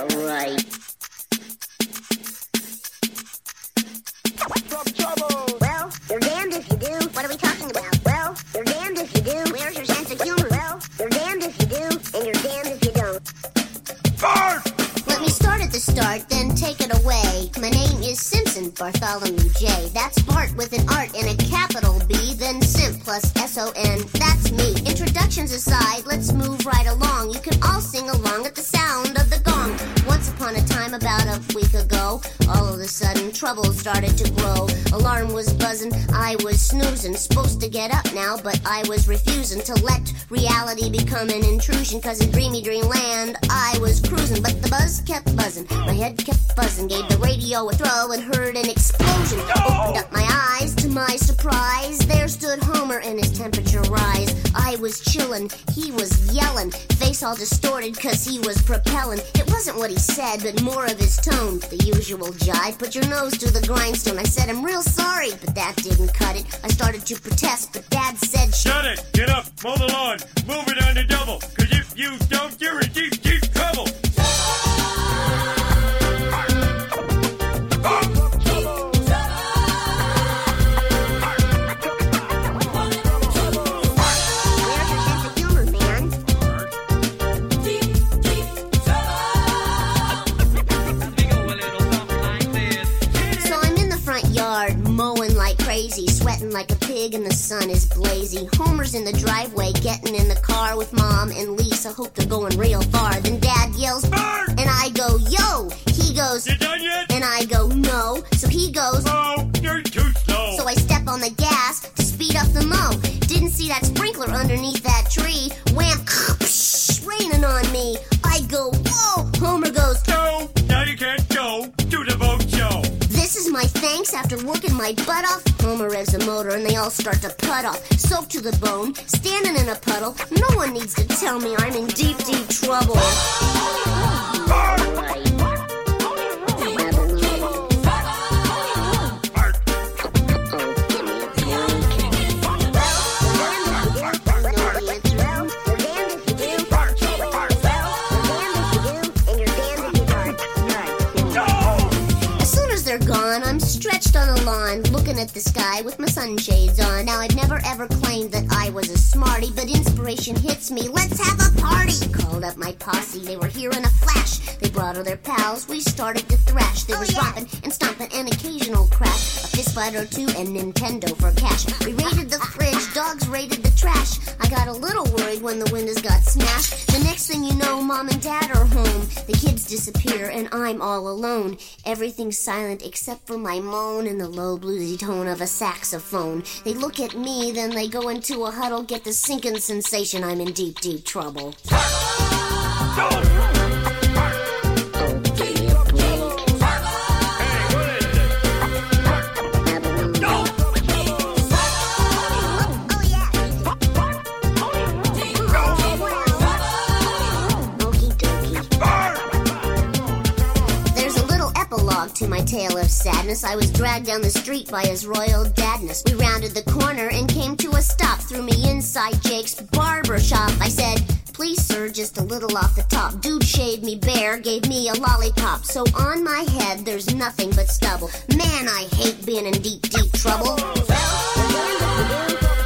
right. Well, you're damned if you do. What are we talking about? Well, you're damned if you do. Where's your sense of humor? Well, you're damned if you do, and you're damned if you don't. Bart! Let me start at the start, then take it away. My name is Simpson Bartholomew J. That's Bart with an art and a capital B, then Simp plus S-O-N. That's me. Introductions aside, let's move right along. You can all sing along at the sound of the gong. Once upon a time, about a week ago, all of a sudden, trouble started to grow. Alarm was buzzing, I was snoozing. Supposed to get up now, but I was refusing to let reality become an intrusion. Cause in dreamy dreamland, I was cruising. But the buzz kept buzzing, my head kept buzzing. Gave the radio a throw and heard an explosion. Opened up my eyes, to my surprise, there stood Homer and his temperature rise. I was chillin', he was yellin', face all distorted cause he was propellin'. It wasn't what he said, but more of his tone. The usual jive, put your nose to the grindstone. I said, I'm real sorry, but that didn't cut it. I started to protest, but Dad said, Shut it! Get up! Mow the lawn! Move it on the double! Cause if you don't, you're in deep, deep trouble! mowing like crazy, sweating like a pig and the sun is blazy. Homer's in the driveway, getting in the car with Mom and Lisa. Hope they're going real far. Then Dad yells, Bart! And I go, yo! He goes, You done yet? And I go, no. So he goes, Oh, you're too slow. So I step on the gas to speed up the mow. Didn't see that sprinkler underneath that tree. Wham! Raining on me. I go, whoa! Homer goes, No, now you can't go to the boat show. This is my thanks after working my butt off. Homer revs the motor and they all start to put off. Soaked to the bone, standing in a puddle. No one needs to tell me I'm in deep, deep trouble. Gone. I'm stretched on the lawn, looking at the sky with my sunshades on. Now, I've never ever claimed that I was a smarty, but inspiration hits me. Let's have a party! Called up my posse, they were here in a flash. They brought all their pals, we started to thrash. There was romping and stomping, an occasional crash, a fist fight or two, and Nintendo for cash. We raided the fridge, dogs raided the trash. I got a little worried when the windows got smashed. The next thing you know, Mom and Dad are home. The kids disappear, and I'm all alone. Everything's silent except for my moan and the low bluesy tone of a saxophone. They look at me, then they go into a huddle, get the sinking sensation I'm in deep, deep trouble. To my tale of sadness, I was dragged down the street by his royal dadness. We rounded the corner and came to a stop. Threw me inside Jake's barber shop. I said, please sir, just a little off the top. Dude shaved me bare, gave me a lollipop. So on my head there's nothing but stubble. Man, I hate being in deep, deep trouble.